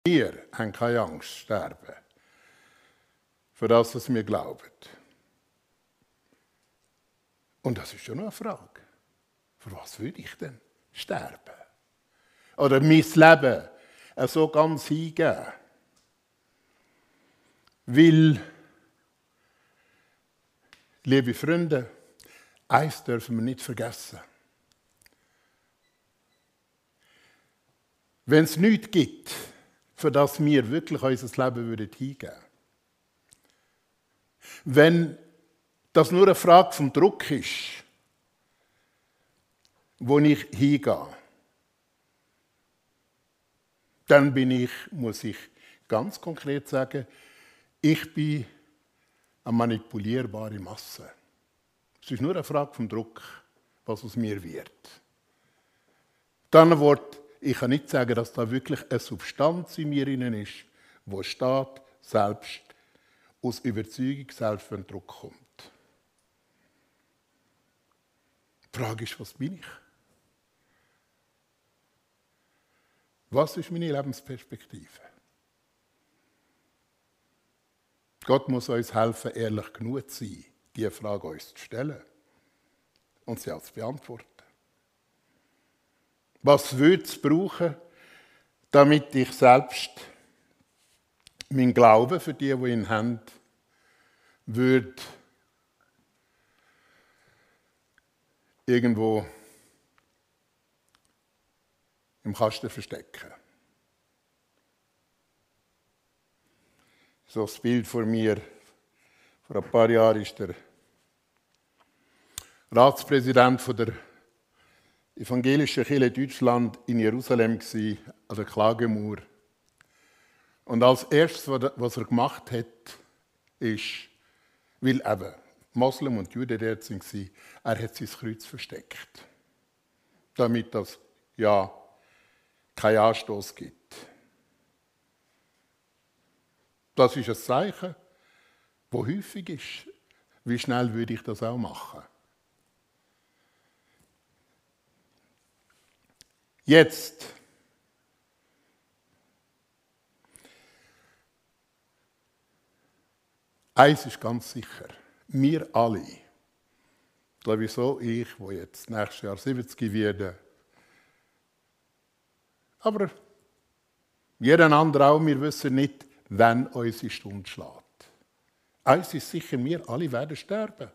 Wir haben keine Angst, sterben. Für das, was wir glauben. Und das ist schon noch eine Frage. Für was würde ich denn sterben? Oder mein Leben so ganz hingeben? Weil, liebe Freunde, eins dürfen wir nicht vergessen. Wenn es nichts gibt, für das wir wirklich unser Leben hingeben würden, wenn das nur eine Frage vom Druck ist, wo ich hingehe, dann muss ich ganz konkret sagen, ich bin eine manipulierbare Masse. Es ist nur eine Frage vom Druck, was aus mir wird. Dann Wort, ich kann nicht sagen, dass da wirklich eine Substanz in mir ist, wo steht, selbst aus Überzeugung, selbst wenn Druck kommt. Die Frage ist, was bin ich? Was ist meine Lebensperspektive? Gott muss uns helfen, ehrlich genug zu sein, diese Frage uns zu stellen und sie auch zu beantworten. Was würde es brauchen, damit ich selbst meinen Glauben für die ihn haben, würde irgendwo im Kasten verstecken? So das Bild vor mir. Vor ein paar Jahren war der Ratspräsident von der evangelischen Kirche Deutschland in Jerusalem, an der Klagemauer. Und als erstes, was er gemacht hat, ist, weil eben Moslem und Juden dort waren, er hat sein Kreuz versteckt. Damit das ja keinen Anstoß gibt. Das ist ein Zeichen, das häufig ist. Wie schnell würde ich das auch machen? Jetzt. Eins ist ganz sicher. Wir alle, sowieso ich, wo jetzt nächstes Jahr 70 werde, aber jeder andere auch, wir wissen nicht, wann unsere Stunde schlägt. Eins ist sicher, wir alle werden sterben.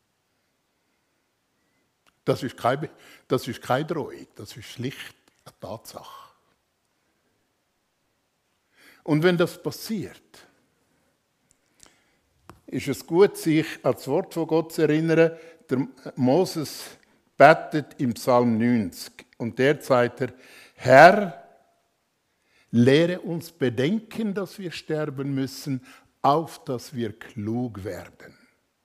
Das ist keine Drohung, das ist schlicht eine Tatsache. Und wenn das passiert, ist es gut, sich an das Wort von Gott zu erinnern. Der Moses betet im Psalm 90 und der sagt er, Herr, lehre uns bedenken, dass wir sterben müssen, auf dass wir klug werden.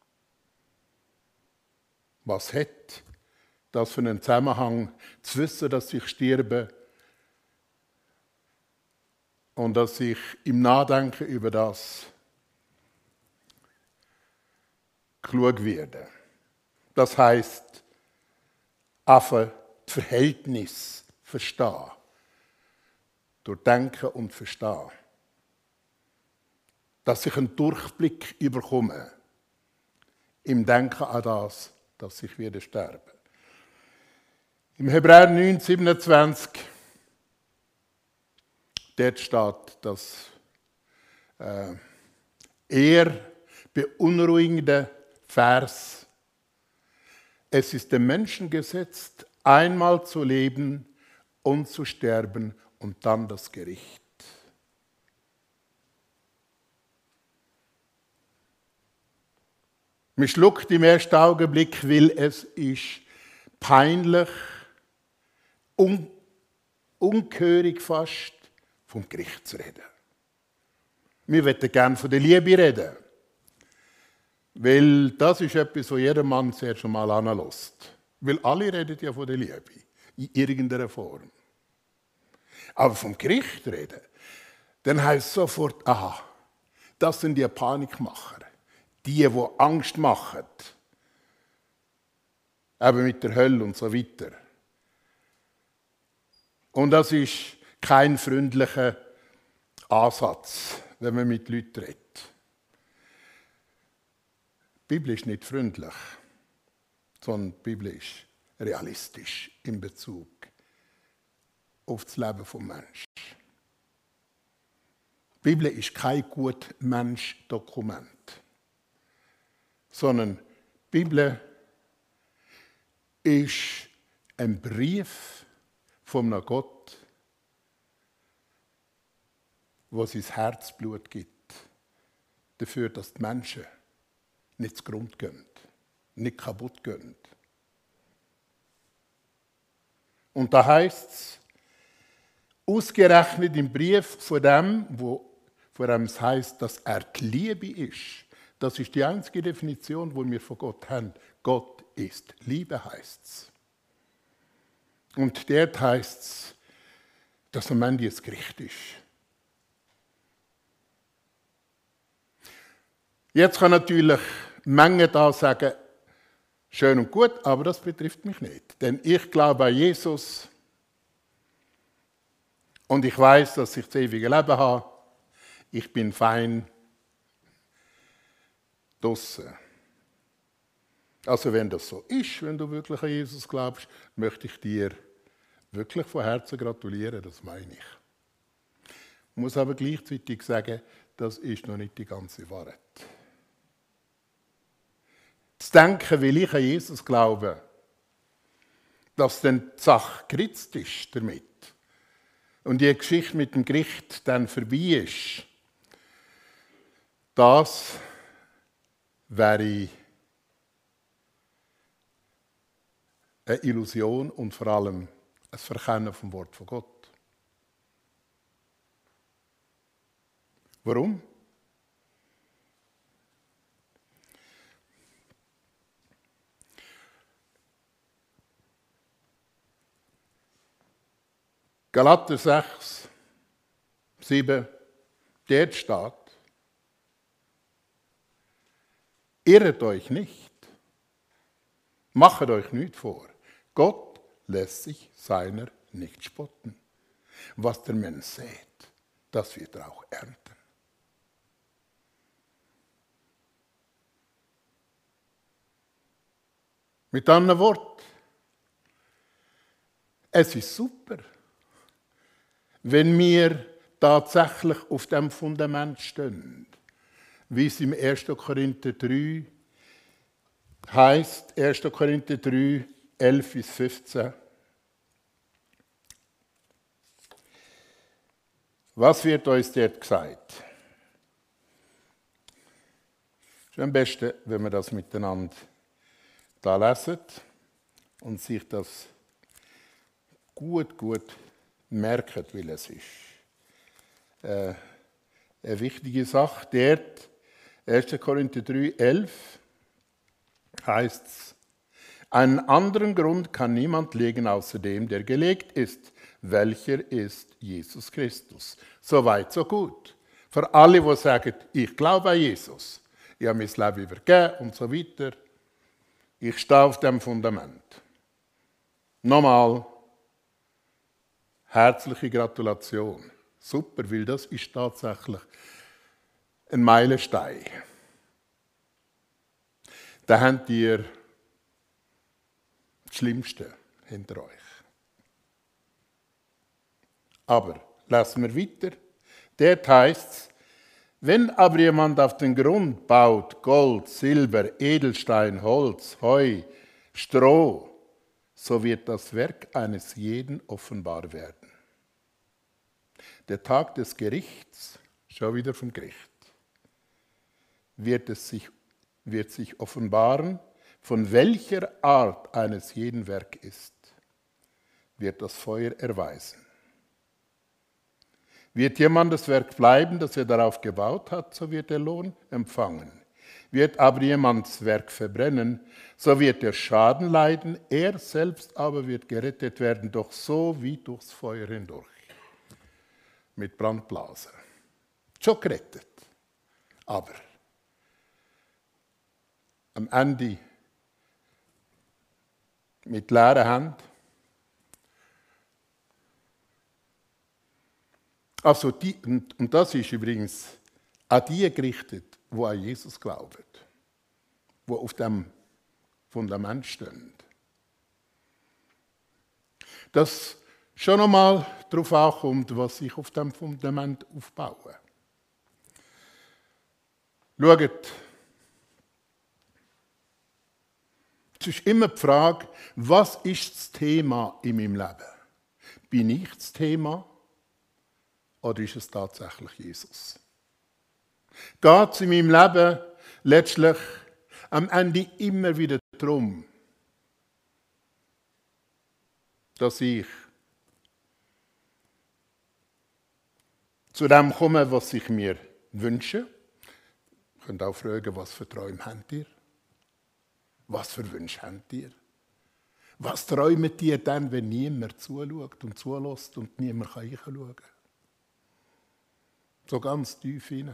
Was hat das für einen Zusammenhang, zu wissen, dass ich sterbe und dass ich im Nachdenken über das klug werde? Das heisst, einfach das Verhältnis verstehen. Durch Denken und Verstehen. Dass ich einen Durchblick bekomme im Denken an das, dass ich werde sterben. Im Hebräer 9, 27, dort steht, dass beunruhigende Vers, es ist dem Menschen gesetzt, einmal zu leben und zu sterben und dann das Gericht. Man schluckt im ersten Augenblick, weil es ist peinlich, ungehörig fast, vom Gericht zu reden. Wir möchten gerne von der Liebe reden. Weil das ist etwas, was jeder Mann zuerst einmal anlässt. Weil alle reden ja von der Liebe. In irgendeiner Form. Aber vom Gericht reden, dann heisst es sofort, aha, das sind die Panikmacher. Die Angst machen. Eben mit der Hölle und so weiter. Und das ist kein freundlicher Ansatz, wenn man mit Leuten redet. Die Bibel ist nicht freundlich, sondern die Bibel ist realistisch in Bezug auf das Leben des Menschen. Die Bibel ist kein Gut-Mensch-Dokument, sondern die Bibel ist ein Brief von einem Gott, der sein Herzblut gibt, dafür, dass die Menschen nicht zugrunde gehen, nicht kaputt gehen. Und da heißt es, ausgerechnet im Brief von dem es heisst, dass er die Liebe ist. Das ist die einzige Definition, die wir von Gott haben. Gott ist Liebe, heisst es. Und dort heisst es, dass am Ende das Gericht ist. Jetzt kann natürlich Menge da sagen, schön und gut, aber das betrifft mich nicht. Denn ich glaube an Jesus und ich weiß, dass ich das ewige Leben habe. Ich bin fein draussen. Also wenn das so ist, wenn du wirklich an Jesus glaubst, möchte ich dir wirklich von Herzen gratulieren, das meine ich. Ich muss aber gleichzeitig sagen, das ist noch nicht die ganze Wahrheit. Zu denken, weil ich an Jesus glaube, dass dann die Sache geritzt ist damit und die Geschichte mit dem Gericht dann vorbei ist, das wäre eine Illusion und vor allem ein Verkennen vom Wort von Gott. Warum? Galater 6, 7, dort steht, irret euch nicht, machet euch nicht vor. Gott lässt sich seiner nicht spotten. Was der Mensch sät, das wird er auch ernten. Mit anderen Worten, es ist super, wenn wir tatsächlich auf dem Fundament stehen, wie es im 1. Korinther 3 heißt, 1. Korinther 3, 11 bis 15. Was wird uns dort gesagt? Es ist am besten, wenn wir das miteinander da lesen und sich das gut merken, weil es ist eine wichtige Sache. Dort, 1. Korinther 3, 11, heißt es, einen anderen Grund kann niemand legen, außer dem, der gelegt ist. Welcher ist Jesus Christus? So weit, so gut. Für alle, die sagen, ich glaube an Jesus, ich habe mein Leben übergeben und so weiter, ich stehe auf dem Fundament. Nochmal, herzliche Gratulation. Super, weil das ist tatsächlich ein Meilenstein. Da habt ihr das Schlimmste hinter euch. Aber lassen wir weiter. Dort heißt es, wenn aber jemand auf den Grund baut, Gold, Silber, Edelstein, Holz, Heu, Stroh, so wird das Werk eines jeden offenbar werden. Der Tag des Gerichts, schon wieder vom Gericht, wird sich offenbaren, von welcher Art eines jeden Werk ist, wird das Feuer erweisen. Wird jemand das Werk bleiben, das er darauf gebaut hat, so wird er Lohn empfangen. Wird aber jemand das Werk verbrennen, so wird er Schaden leiden, er selbst aber wird gerettet werden, doch so wie durchs Feuer hindurch. Mit Brandblasen. Schon gerettet. Aber am Ende mit leeren Händen Also und das ist übrigens an die gerichtet, die an Jesus glauben, die auf dem Fundament stehen. Dass schon einmal darauf ankommt, was ich auf dem Fundament aufbaue. Schaut, es ist immer die Frage, was ist das Thema in meinem Leben? Bin ich das Thema oder ist es tatsächlich Jesus? Geht es in meinem Leben letztlich am Ende immer wieder darum, dass ich zu dem komme, was ich mir wünsche? Ihr könnt auch fragen, was für Träume habt ihr? Was für Wünsche habt ihr? Was träumt ihr dann, wenn niemand zuschaut und zulässt und niemand reinschauen kann? So ganz tief hinein.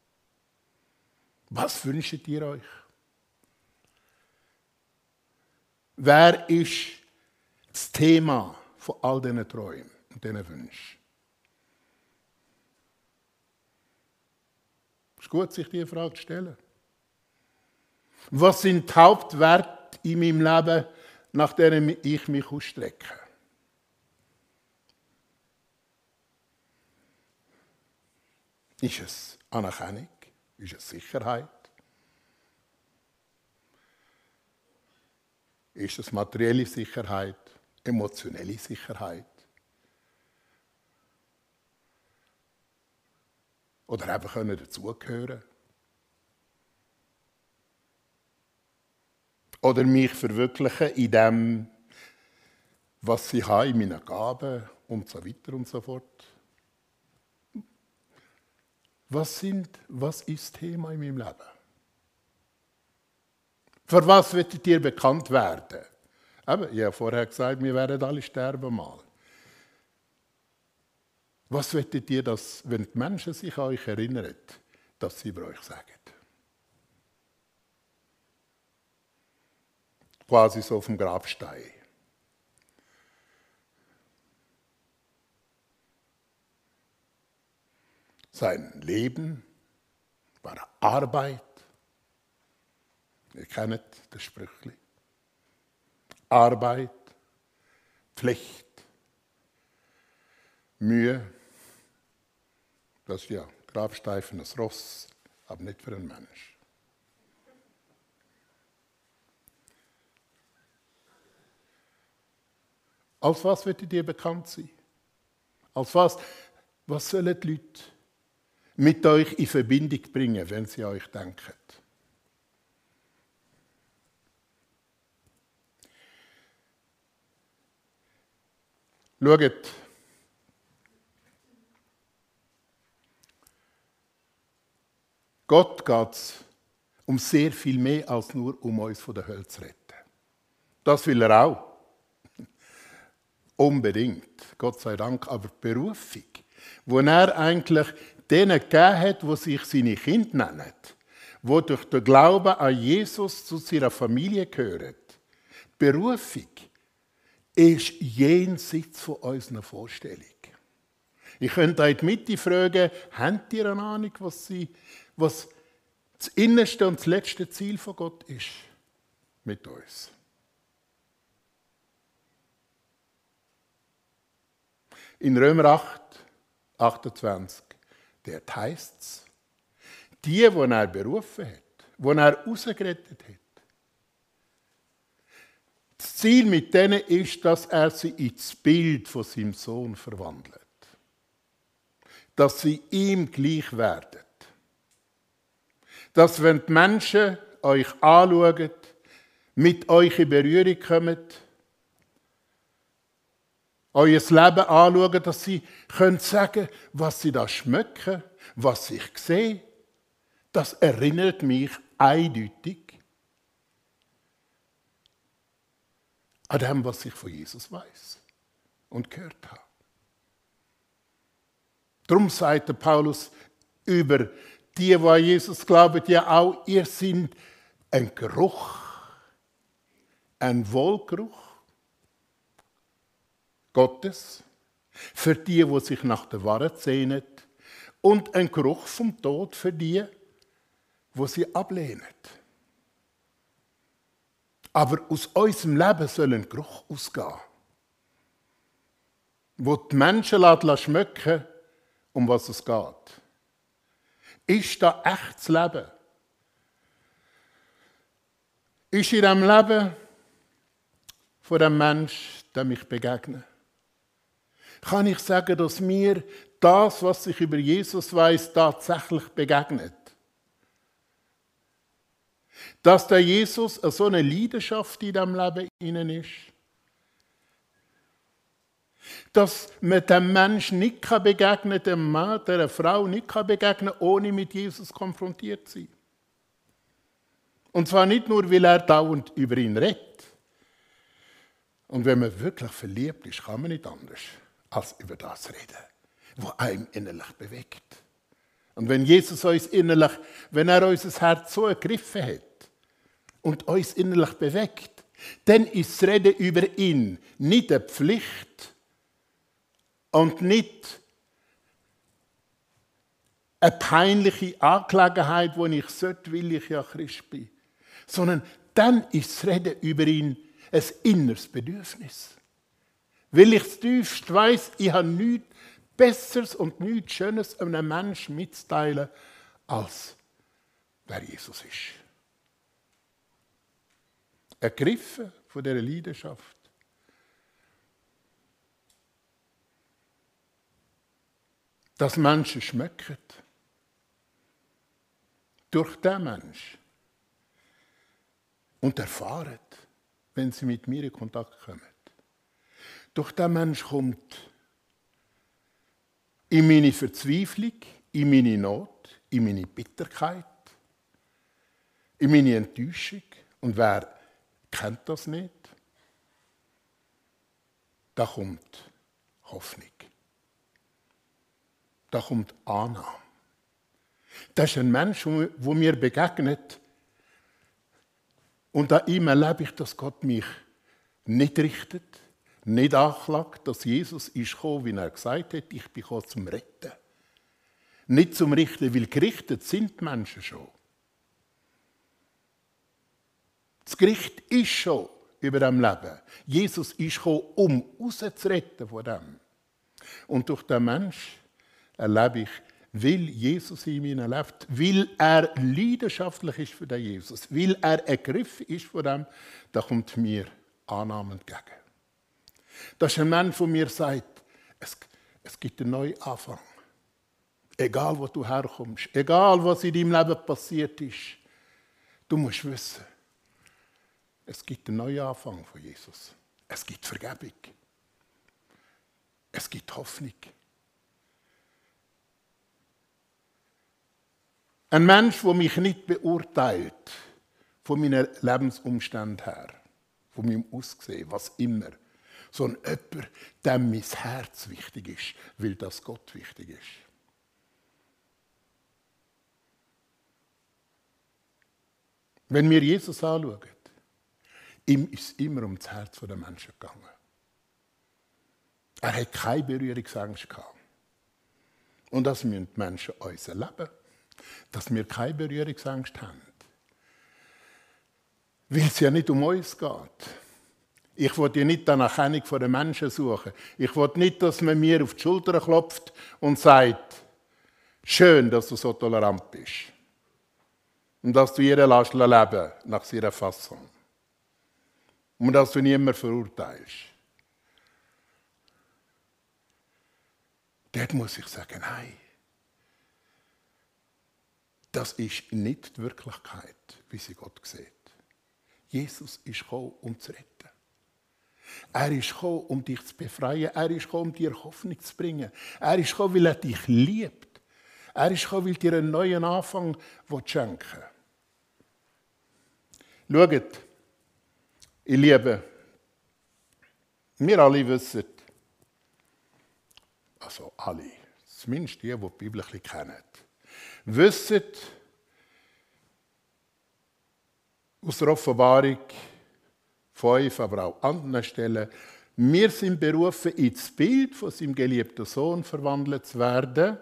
Was wünscht ihr euch? Wer ist das Thema von all diesen Träumen und diesen Wünschen? Es ist gut, sich diese Frage zu stellen. Was sind die Hauptwerte in meinem Leben, nach denen ich mich ausstrecke? Ist es Anerkennung? Ist es Sicherheit? Ist es materielle Sicherheit? Emotionelle Sicherheit? Oder einfach dazugehören? Oder mich verwirklichen in dem, was ich habe, in meinen Gaben und so weiter und so fort. Was ist das Thema in meinem Leben? Für was wollt ihr bekannt werden? Eben, ich habe vorher gesagt, wir werden alle sterben mal. Was wollt ihr, dass, wenn die Menschen sich an euch erinnern, dass sie über euch sagen? Quasi so auf dem Grabstein. Sein Leben war Arbeit. Ihr kennt das Sprüchli. Arbeit, Pflicht, Mühe. Das ist ja Grabstein für ein Ross, aber nicht für einen Mensch. Als was wird dir bekannt sein? Als was sollen die Leute mit euch in Verbindung bringen, wenn sie an euch denken? Schaut, Gott geht es um sehr viel mehr als nur um uns von der Hölle zu retten. Das will er auch. Unbedingt. Gott sei Dank. Aber die Berufung, die er eigentlich denen gegeben hat, die sich seine Kinder nennen, die durch den Glauben an Jesus zu seiner Familie gehören, Berufung ist jenseits von unserer Vorstellung. Ich könnte in die Mitte fragen, habt ihr eine Ahnung, was das innerste und das letzte Ziel von Gott ist mit uns? In Römer 8, 28, dort heisst es, die er berufen hat, die er rausgerettet hat, das Ziel mit denen ist, dass er sie ins Bild von seinem Sohn verwandelt. Dass sie ihm gleich werden. Dass, wenn die Menschen euch anschauen, mit euch in Berührung kommen, euer Leben anschauen, dass sie können sagen, was sie da schmecken, was ich sehe. Das erinnert mich eindeutig an dem, was ich von Jesus weiß und gehört habe. Darum sagt der Paulus über die an Jesus glauben, ja auch, ihr seid ein Geruch, ein Wohlgeruch Gottes für die sich nach der Wahrheit sehnen, und ein Geruch vom Tod für die sie ablehnen. Aber aus unserem Leben soll ein Geruch ausgehen, wo die Menschen schmecken, um was es geht. Ist da echtes Leben? Ist in diesem Leben von dem Menschen, der mich begegnet? Kann ich sagen, dass mir das, was ich über Jesus weiß, tatsächlich begegnet? Dass der Jesus so eine Leidenschaft in diesem Leben innen ist? Dass man dem Menschen nicht begegnen kann, dem Mann, der Frau nicht begegnen kann, ohne mit Jesus konfrontiert zu sein. Und zwar nicht nur, weil er dauernd über ihn redet. Und wenn man wirklich verliebt ist, kann man nicht anders als über das reden, was einem innerlich bewegt. Und wenn Jesus uns innerlich, wenn er unser Herz so ergriffen hat und uns innerlich bewegt, dann ist das Reden über ihn nicht eine Pflicht und nicht eine peinliche Angelegenheit, die ich sollte, weil ich ja Christ bin. Sondern dann ist das Reden über ihn ein inneres Bedürfnis. Weil ich tiefst weiss, ich habe nichts Besseres und nichts Schönes einem Menschen mitzuteilen, als wer Jesus ist. Ergriffen von dieser Leidenschaft. Dass Menschen schmecken. Durch den Menschen. Und erfahren, wenn sie mit mir in Kontakt kommen. Durch den Mensch kommt in meine Verzweiflung, in meine Not, in meine Bitterkeit, in meine Enttäuschung. Und wer kennt das nicht? Da kommt Hoffnung. Da kommt Annahme. Das ist ein Mensch, der mir begegnet. Und an ihm erlebe ich, dass Gott mich nicht richtet, nicht anklagt, dass Jesus ist gekommen, wie er gesagt hat, ich bin gekommen zum Retten. Nicht zum Richten, weil gerichtet sind die Menschen schon. Das Gericht ist schon über dem Leben. Jesus ist gekommen, um rauszuretten von dem. Und durch den Mensch erlebe ich, weil Jesus in mir lebt, weil er leidenschaftlich ist für den Jesus, weil er ergriffen ist von dem, da kommt mir Annahme entgegen. Das ist ein Mensch, der mir sagt, es gibt einen neuen Anfang. Egal, wo du herkommst, egal, was in deinem Leben passiert ist, du musst wissen, es gibt einen neuen Anfang von Jesus. Es gibt Vergebung. Es gibt Hoffnung. Ein Mensch, der mich nicht beurteilt, von meinen Lebensumständen her, von meinem Aussehen, was immer, sondern jemand, dem mein Herz wichtig ist, weil das Gott wichtig ist. Wenn wir Jesus anschauen, ihm ist es immer um das Herz der Menschen gegangen. Er hat keine Berührungsangst gehabt. Und das müssen die Menschen uns erleben, dass wir keine Berührungsangst haben. Weil es ja nicht um uns geht. Ich will ja nicht die Anerkennung der Menschen suchen. Ich will nicht, dass man mir auf die Schulter klopft und sagt, schön, dass du so tolerant bist. Und dass du ihre lässt leben nach ihrer Fassung. Und dass du niemanden verurteilst. Dort muss ich sagen, nein. Das ist nicht die Wirklichkeit, wie sie Gott sieht. Jesus ist gekommen, um zu retten. Er ist gekommen, um dich zu befreien. Er ist gekommen, um dir Hoffnung zu bringen. Er ist gekommen, weil er dich liebt. Er ist gekommen, weil er dir einen neuen Anfang schenken will. Schaut, ihr Lieben, wir alle wissen, also alle, zumindest die die Bibel ein bisschen kennen, wissen aus der Offenbarung 5, aber auch an anderen Stellen, Wir sind berufen, ins Bild von seinem geliebten Sohn verwandelt zu werden.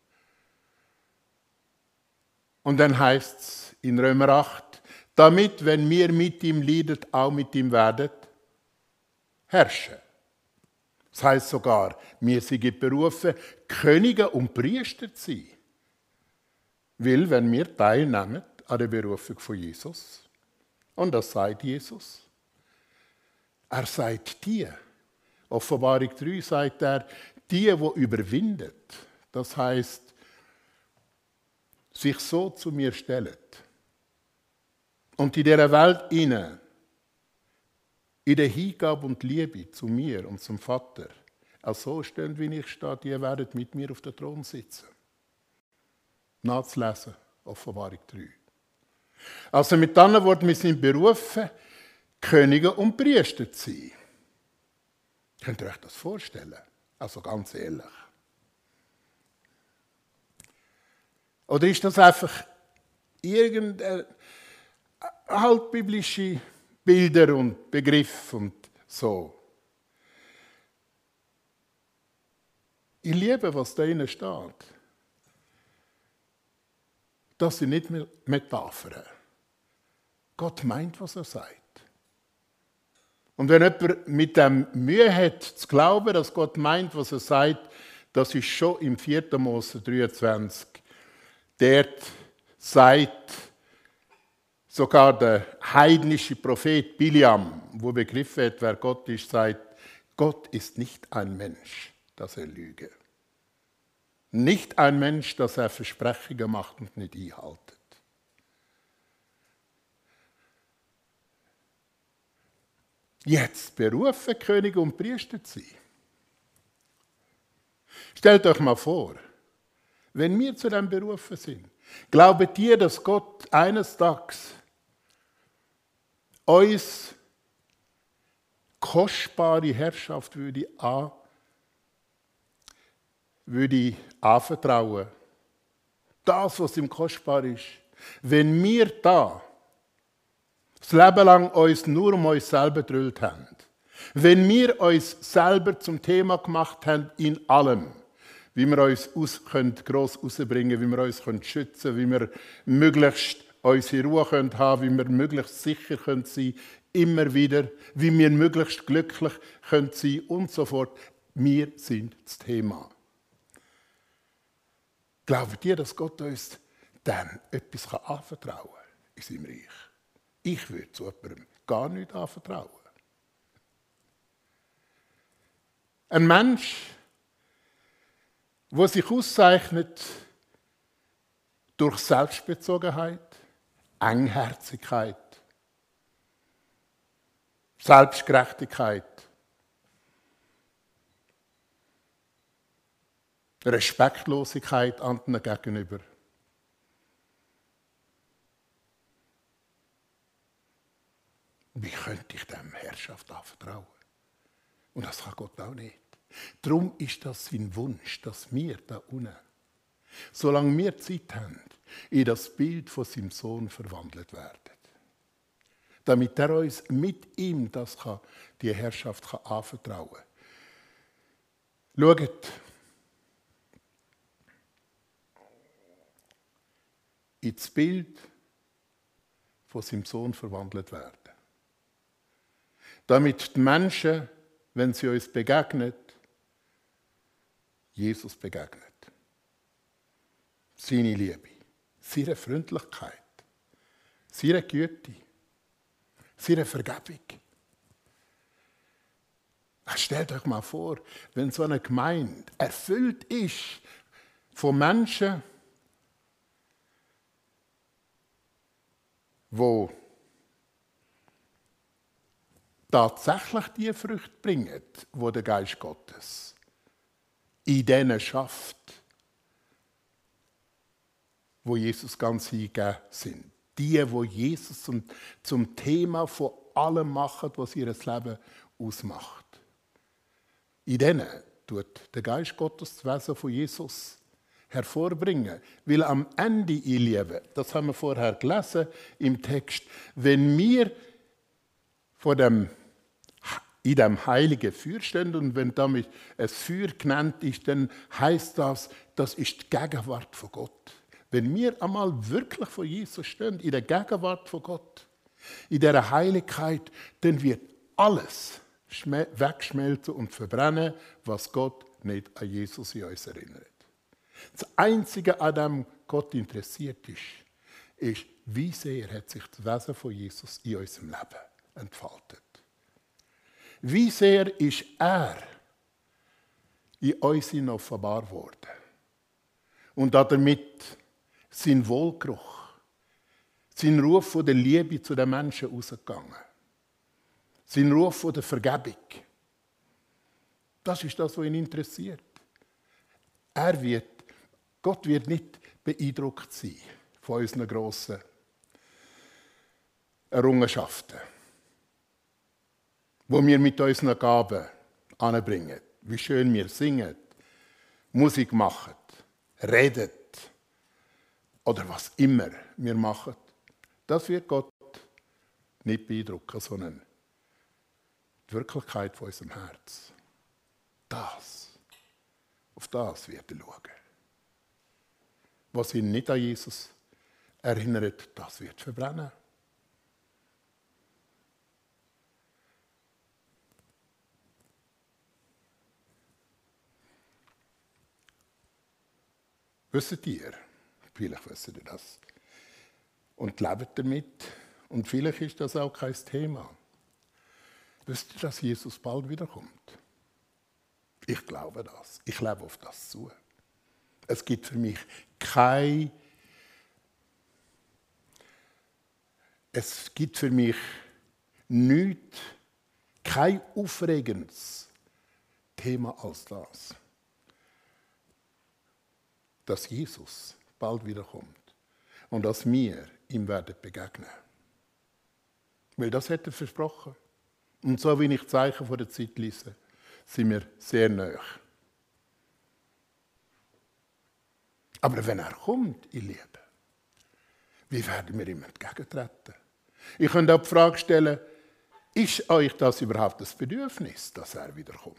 Und dann heißt es in Römer 8, damit, wenn wir mit ihm leiden, auch mit ihm werden herrschen. Das heisst sogar, wir sind berufen, Könige und Priester zu sein. Weil, wenn wir teilnehmen an der Berufung von Jesus, und das sagt Jesus, er sagt dir, Offenbarung 3 sagt er, die überwindet, das heisst, sich so zu mir stellen und in dieser Welt inne, in der Hingabe und Liebe zu mir und zum Vater, auch so stehen, wie ich stehe, die werden mit mir auf dem Thron sitzen. Nachzulesen, Offenbarung 3. Also mit anderen Worten, wir sind berufen, Könige und Priester zu sein. Könnt ihr euch das vorstellen? Also ganz ehrlich. Oder ist das einfach irgendeine altbiblische Bilder und Begriffe und so? Ich liebe, was da drinnen steht. Das sind nicht Metaphern. Gott meint, was er sagt. Und wenn jemand mit dem Mühe hat, zu glauben, dass Gott meint, was er sagt, das ist schon im 4. Mose 23. Dort sagt sogar der heidnische Prophet Biliam, wo begriffen hat, wer Gott ist, sagt, Gott ist nicht ein Mensch, dass er lüge. Nicht ein Mensch, dass er Versprechungen macht und nicht einhaltet. Jetzt berufen, Könige und Priester zu sein. Stellt euch mal vor, wenn wir zu dem berufen sind, glaubt ihr, dass Gott eines Tages uns kostbare Herrschaft würde anvertrauen? Das, was ihm kostbar ist. Wenn wir da das Leben lang uns nur um uns selber gedrillt haben, wenn wir uns selber zum Thema gemacht haben in allem, wie wir uns gross rausbringen können, wie wir uns schützen können, wie wir möglichst unsere Ruhe haben können, wie wir möglichst sicher sein können, immer wieder, wie wir möglichst glücklich sein können und so fort. Wir sind das Thema. Glaubt ihr, dass Gott uns dann etwas anvertrauen kann in seinem Reich? Ich würde zu jemandem gar nicht anvertrauen. Ein Mensch, der sich auszeichnet durch Selbstbezogenheit, Engherzigkeit, Selbstgerechtigkeit, Respektlosigkeit anderen gegenüber. Wie könnte ich dem Herrschaft anvertrauen? Und das kann Gott auch nicht. Darum ist das sein Wunsch, dass wir da unten, solange wir Zeit haben, in das Bild von seinem Sohn verwandelt werden. Damit er uns mit ihm die Herrschaft anvertrauen kann. Schaut, ins Bild von seinem Sohn verwandelt werden. Damit die Menschen, wenn sie uns begegnen, Jesus begegnet. Seine Liebe, seine Freundlichkeit, seine Güte, seine Vergebung. Stellt euch mal vor, wenn so eine Gemeinde erfüllt ist von Menschen, die tatsächlich die Früchte bringen, die der Geist Gottes in denen schafft, wo Jesus ganz hingegeben sind. Die Jesus zum Thema von allem machen, was ihr Leben ausmacht. In denen tut der Geist Gottes das Wesen von Jesus hervorbringen. Weil am Ende, ihr Lieben, das haben wir vorher gelesen im Text, wenn wir von dem in dem heiligen Feuer stehen. Und wenn damit ein Feuer genannt ist, dann heißt das, das ist die Gegenwart von Gott. Wenn wir einmal wirklich vor Jesus stehen, in der Gegenwart von Gott, in dieser Heiligkeit, dann wird alles wegschmelzen und verbrennen, was Gott nicht an Jesus in uns erinnert. Das Einzige, an dem Gott interessiert ist, wie sehr hat sich das Wesen von Jesus in unserem Leben entfaltet. Wie sehr ist er in uns offenbar worden. Und damit sein Wohlgeruch, sein Ruf von der Liebe zu den Menschen ausgegangen. Sein Ruf von der Vergebung. Das ist das, was ihn interessiert. Gott wird nicht beeindruckt sein von unseren grossen Errungenschaften, die wir mit unseren Gaben anbringen. Wie schön wir singen, Musik machen, reden oder was immer wir machen. Das wird Gott nicht beeindrucken, sondern die Wirklichkeit von unserem Herz. Auf das wird er schauen. Was ihn nicht an Jesus erinnert, das wird verbrennen. Wisst ihr? Vielleicht wisst ihr das. Und lebt damit. Und vielleicht ist das auch kein Thema. Wisst ihr, dass Jesus bald wiederkommt? Ich glaube das. Ich lebe auf das zu. Es gibt für mich nichts, kein aufregendes Thema als das. Dass Jesus bald wiederkommt und dass wir ihm werden begegnen. Weil das hat er versprochen. Und so wie ich die Zeichen von der Zeit lese, sind wir sehr nahe. Aber wenn er kommt, ihr Lieben, wie werden wir ihm entgegentreten? Ich könnte auch die Frage stellen, ist euch das überhaupt das Bedürfnis, dass er wiederkommt?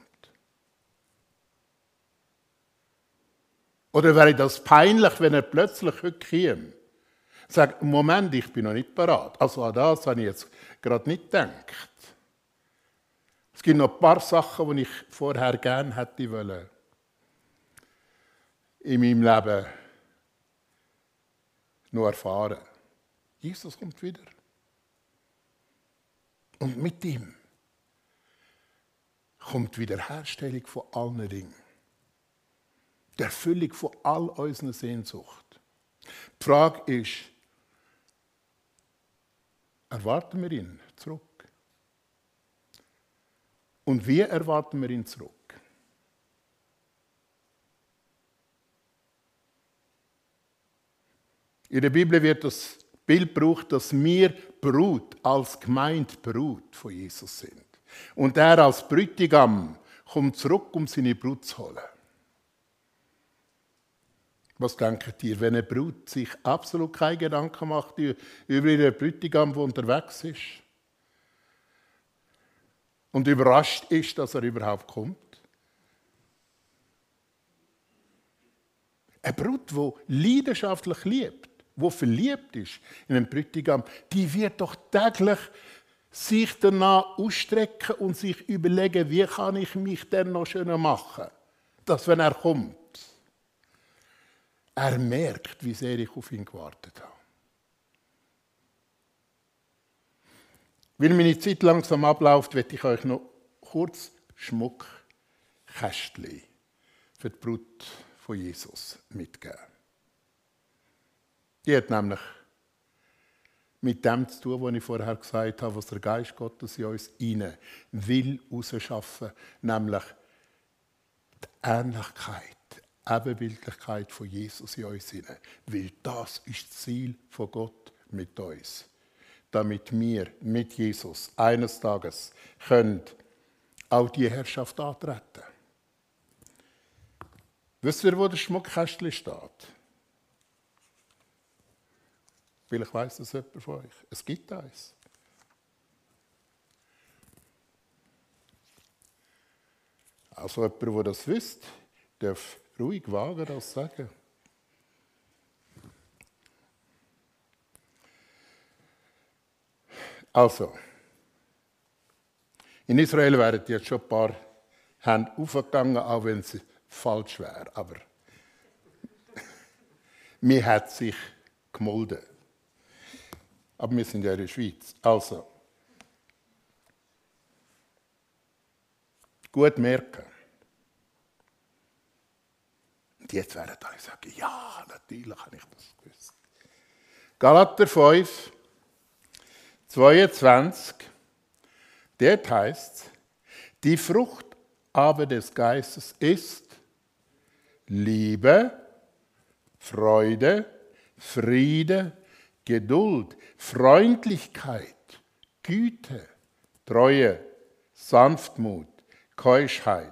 Oder wäre das peinlich, wenn er plötzlich heute käme? Sagt, Moment, ich bin noch nicht parat. Also an das habe ich jetzt gerade nicht gedacht. Es gibt noch ein paar Sachen, die ich vorher gerne hätte wollen in meinem Leben noch erfahren. Jesus kommt wieder. Und mit ihm kommt die Wiederherstellung von allen Dingen. Die Erfüllung von all unseren Sehnsucht. Die Frage ist, erwarten wir ihn zurück? Und wie erwarten wir ihn zurück? In der Bibel wird das Bild gebraucht, dass wir Brut, als Gemeinde Brut von Jesus sind. Und er als Bräutigam kommt zurück, um seine Brut zu holen. Was denkt ihr, wenn eine Brut sich absolut keine Gedanken macht über ihren Bräutigam, der unterwegs ist? Und überrascht ist, dass er überhaupt kommt? Eine Brut, die leidenschaftlich liebt, die verliebt ist in einen Bräutigam, die wird doch täglich sich danach ausstrecken und sich überlegen, wie kann ich mich denn noch schöner machen, dass wenn er kommt, er merkt, wie sehr ich auf ihn gewartet habe. Weil meine Zeit langsam abläuft, werde ich euch noch kurz Schmuckkästchen für die Brut von Jesus mitgeben. Die hat nämlich mit dem zu tun, was ich vorher gesagt habe, was der Geist Gottes in uns hinein will rausschaffen, nämlich die Ähnlichkeit, die Ebenbildlichkeit von Jesus in uns hinein. Weil das ist das Ziel von Gott mit uns. Damit wir mit Jesus eines Tages können auch die Herrschaft antreten. Wisst ihr, wo das Schmuckkästchen steht? Vielleicht weiss das jemand von euch. Es gibt eins. Also jemand, der das wüsste, darf ruhig wagen, das sagen. Also, in Israel wären jetzt schon ein paar Hände aufgegangen, auch wenn es falsch wäre. Aber mir hat sich gemolden. Aber wir sind ja in der Schweiz. Also, gut merken. Und jetzt werden alle sagen, ja, natürlich habe ich das gewusst. Galater 5, 22, dort heißt es, die Frucht aber des Geistes ist Liebe, Freude, Friede, Geduld, Freundlichkeit, Güte, Treue, Sanftmut, Keuschheit.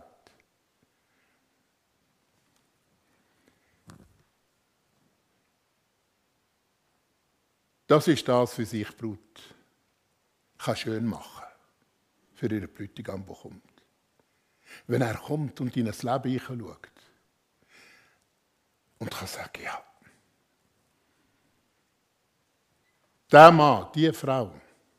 Das ist das, was sich Brut kann schön machen für ihre Bräutigam, der kommt. Wenn er kommt und in das Leben hineinschaut und kann sagen, ja, der Mann, die Frau,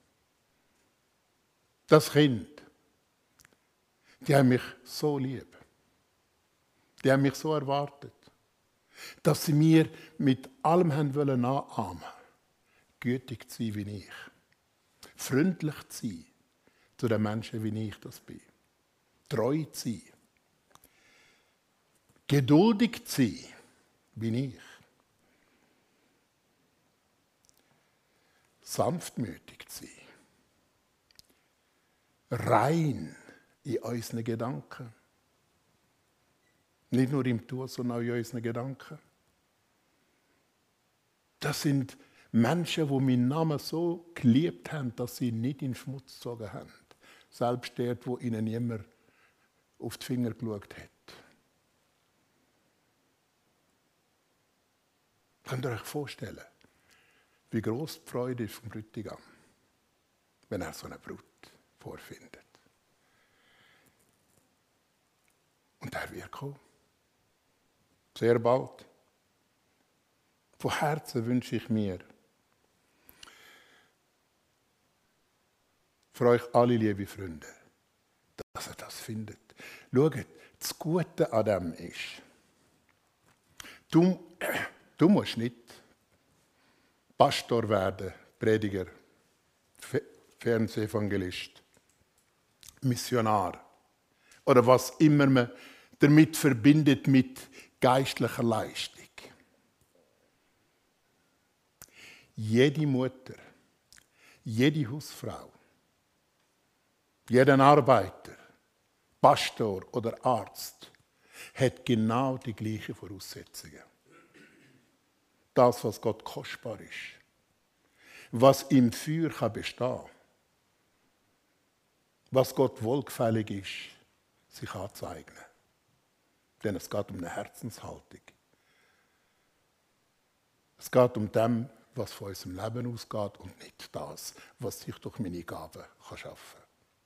das Kind, die haben mich so lieb. Die haben mich so erwartet, dass sie mir mit allem haben wollen nachahmen. Gütig zu sein wie ich. Freundlich zu sein zu den Menschen, wie ich das bin. Treu zu sein. Geduldig zu sein, wie ich. Sanftmütig zu sein. Rein in unseren Gedanken. Nicht nur im Tun, sondern auch in unseren Gedanken. Das sind Menschen, die meinen Namen so geliebt haben, dass sie nicht in den Schmutz gezogen haben. Selbst dort, wo ihnen niemand auf die Finger geschaut hat. Könnt ihr euch vorstellen, wie gross die Freude ist vom Bräutigam, wenn er so eine Brut vorfindet. Und er wird kommen. Sehr bald. Von Herzen wünsche ich mir, für euch alle, liebe Freunde, dass ihr das findet. Schaut, das Gute an dem ist, du musst nicht Pastor werden, Prediger, Fernsehevangelist, Missionar oder was immer man damit verbindet mit geistlicher Leistung. Jede Mutter, jede Hausfrau, jeder Arbeiter, Pastor oder Arzt hat genau die gleichen Voraussetzungen. Das, was Gott kostbar ist, was im Feuer kann bestehen, was Gott wohlgefällig ist, sich anzueignen. Denn es geht um eine Herzenshaltung. Es geht um dem, was von unserem Leben ausgeht und nicht das, was ich durch meine Gaben schaffen kann.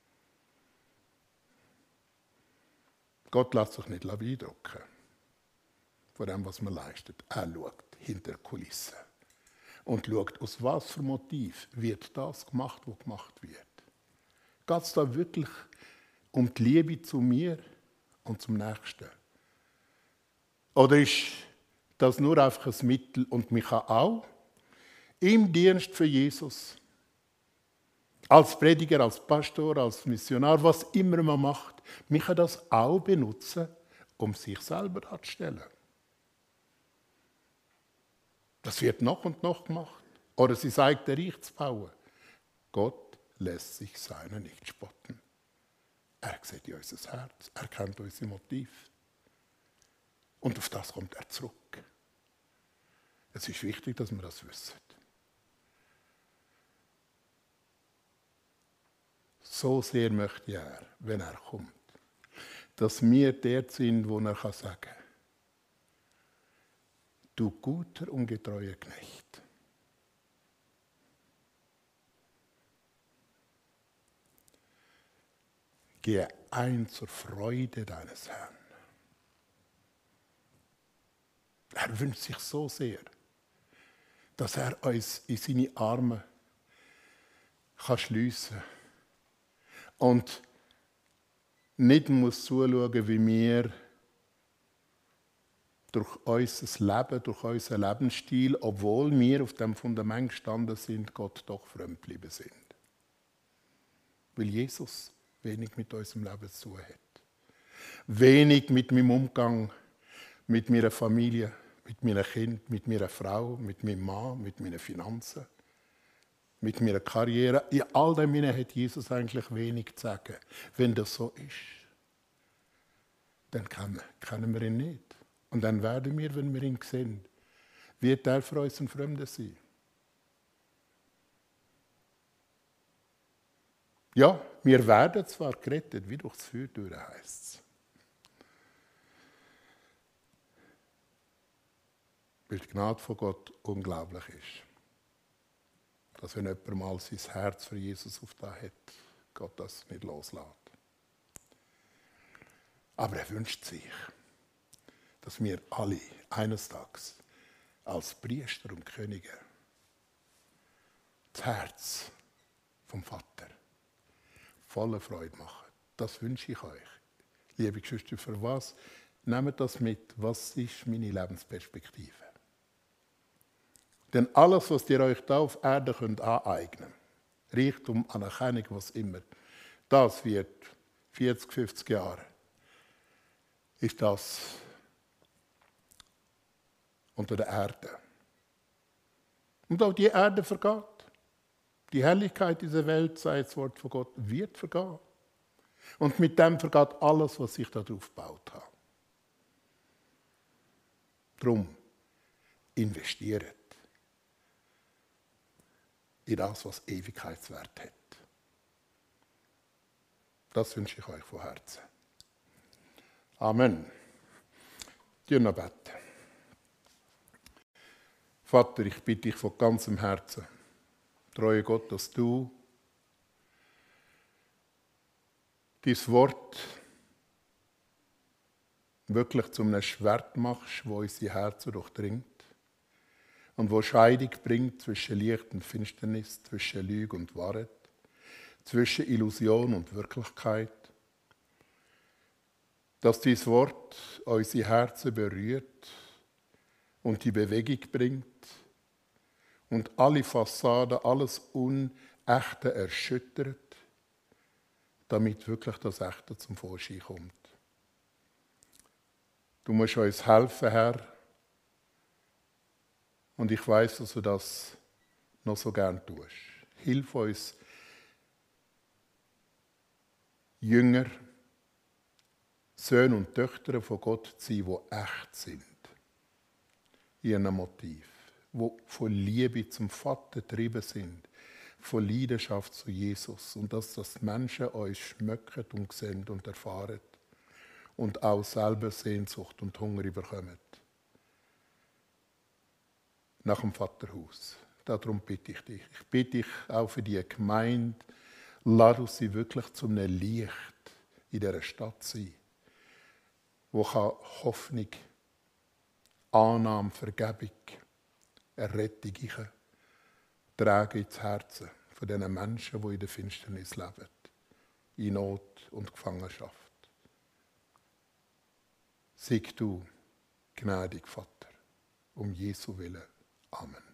Gott lässt sich nicht beeindrucken von dem, was man leistet. Er schaut hinter die Kulissen und schaut, aus was für Motiv wird das gemacht, was gemacht wird. Geht es da wirklich um die Liebe zu mir und zum Nächsten? Oder ist das nur einfach ein Mittel und mich kann auch im Dienst für Jesus, als Prediger, als Pastor, als Missionar, was immer man macht, mich kann das auch benutzen, um sich selber darzustellen. Das wird noch und noch gemacht. Oder sie sagt, der Reich zu bauen. Gott lässt sich seiner nicht spotten. Er sieht in unser Herz, er kennt unsere Motive. Und auf das kommt er zurück. Es ist wichtig, dass wir das wissen. So sehr möchte er, wenn er kommt, dass wir dort sind, wo er sagen kann, du guter und getreuer Knecht. Gehe ein zur Freude deines Herrn. Er wünscht sich so sehr, dass er uns in seine Arme schliessen kann und nicht muss zuschauen, wie wir durch unser Leben, durch unseren Lebensstil, obwohl wir auf dem Fundament gestanden sind, Gott doch fremd geblieben sind. Weil Jesus wenig mit unserem Leben zu tun hat. Wenig mit meinem Umgang mit meiner Familie, mit meinem Kind, mit meiner Frau, mit meinem Mann, mit meinen Finanzen, mit meiner Karriere. In all dem hat Jesus eigentlich wenig zu sagen. Wenn das so ist, dann kennen wir ihn nicht. Und dann werden wir, wenn wir ihn sehen, wird er für uns ein Fremder sein. Ja, wir werden zwar gerettet, wie durchs Feuer durch, heisst es. Weil die Gnade von Gott unglaublich ist. Dass wenn jemand mal sein Herz für Jesus aufgetan hat, Gott das nicht loslässt. Aber er wünscht sich, dass wir alle eines Tages als Priester und Könige das Herz vom Vater voller Freude machen. Das wünsche ich euch. Liebe Geschwister, für was? Nehmt das mit. Was ist meine Lebensperspektive? Denn alles, was ihr euch da auf Erde könnt aneignen könnt, Reichtum, Anerkennung, was immer, das wird 40, 50 Jahre, ist das unter der Erde. Und auch die Erde vergeht. Die Herrlichkeit dieser Welt, sagt das Wort von Gott, wird vergehen. Und mit dem vergeht alles, was ich darauf gebaut habe. Darum investiert in das, was Ewigkeitswert hat. Das wünsche ich euch von Herzen. Amen. Wir noch beten. Vater, ich bitte dich von ganzem Herzen, treue Gott, dass du dein Wort wirklich zu einem Schwert machst, wo unsere Herzen durchdringt und wo Scheidung bringt zwischen Licht und Finsternis, zwischen Lüge und Wahrheit, zwischen Illusion und Wirklichkeit. Dass dein Wort unsere Herzen berührt und die Bewegung bringt und alle Fassaden, alles Unechte erschüttert, damit wirklich das Echte zum Vorschein kommt. Du musst uns helfen, Herr. Und ich weiß, dass du das noch so gern tust. Hilf uns, Jünger, Söhne und Töchter von Gott zu sein, die echt sind. In ihrem Motiv. Die von Liebe zum Vater getrieben sind. Von Leidenschaft zu Jesus. Und dass das Menschen uns schmecken und sehen und erfahren. Und auch selber Sehnsucht und Hunger bekommen. Nach dem Vaterhaus. Darum bitte ich dich. Ich bitte dich auch für die Gemeinde, lass uns sie wirklich zu einem Licht in dieser Stadt sein, wo Hoffnung, Annahme, Vergebung, Errettung tragen ins Herzen von diesen Menschen, die in der Finsternis leben, in Not und Gefangenschaft. Sei du gnädig, Vater, um Jesu Willen. Amen.